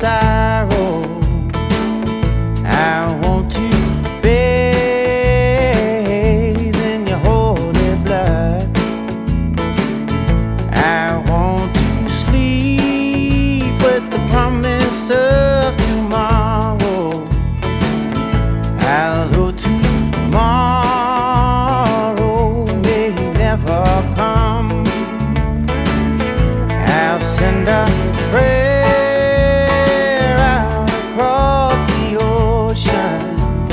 sorrow. I want to bathe in your holy blood. I want to sleep with the promise of tomorrow. Although tomorrow may never come, I'll send a prayer out across the ocean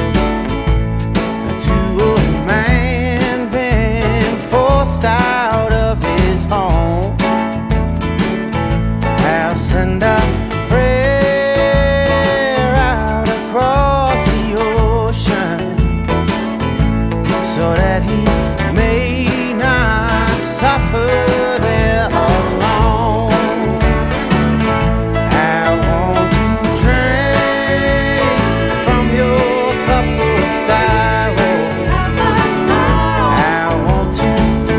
to a man been forced out of his home. I'll send a prayer out across the ocean so that he may not suffer there alone. I want to drink from your cup of sorrow. I want to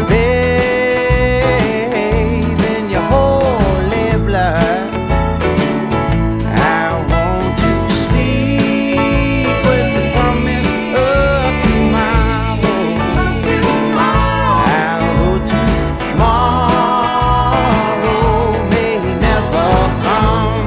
bathe in your holy blood. I want to sleep with the promise of tomorrow. Although tomorrow may never come.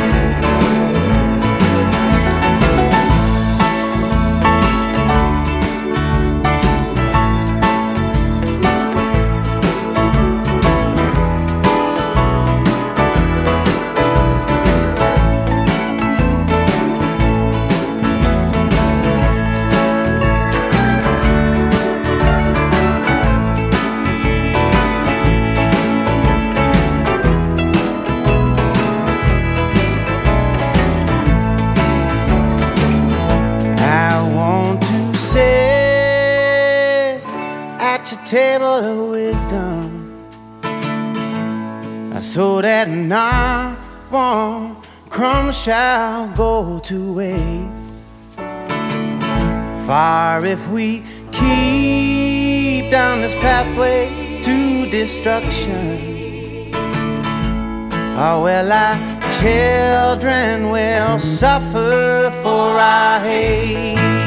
I want to sit at your table of wisdom, so that not one crumb shall go to waste. For if we keep down this pathway to destruction, oh well, our children will suffer for our hate.